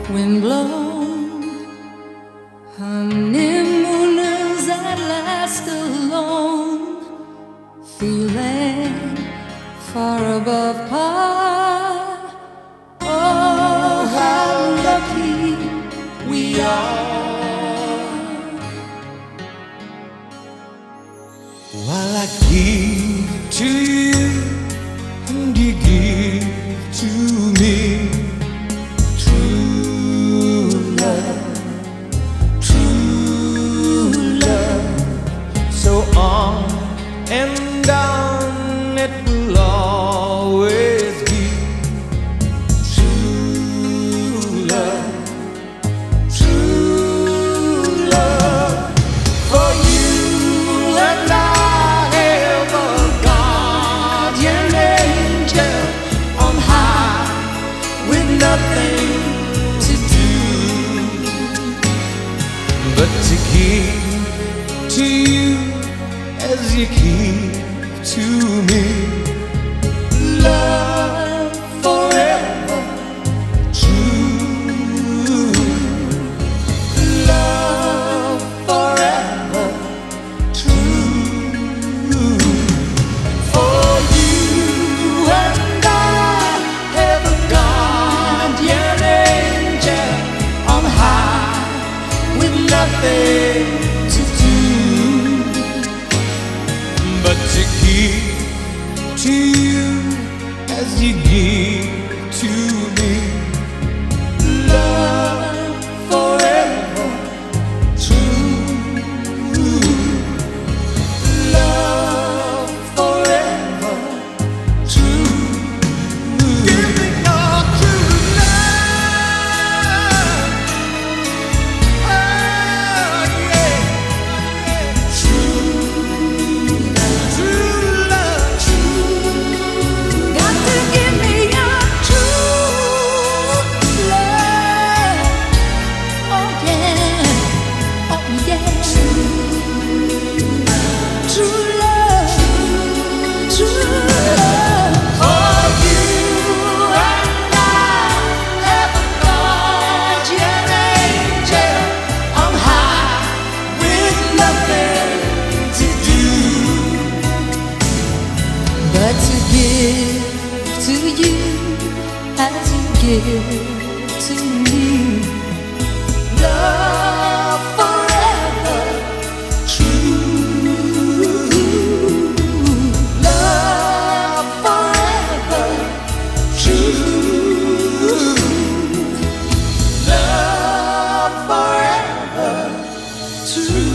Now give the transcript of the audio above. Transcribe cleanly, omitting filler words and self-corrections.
wind blown, honeymooners at last alone, feeling far above par. Oh, how lucky we are. While I give to you and you give to me, true love, so on and on it will always be. True love, for you and I have a guardian angel on high with nothing to do but to give to you as you give to me. Love forever true. Love forever true. For you and I have a guardian angel on high with nothing to do but to give to you as you give to me. Love forever true. Love forever true. Give me your true love. Oh yeah. True love. Got to give me your true love. Oh yeah, oh yeah. True love, true love. For you and I have a guardian angel on high with nothing to do But to give to you as you give to me. love forever true. Love forever true. Love forever true.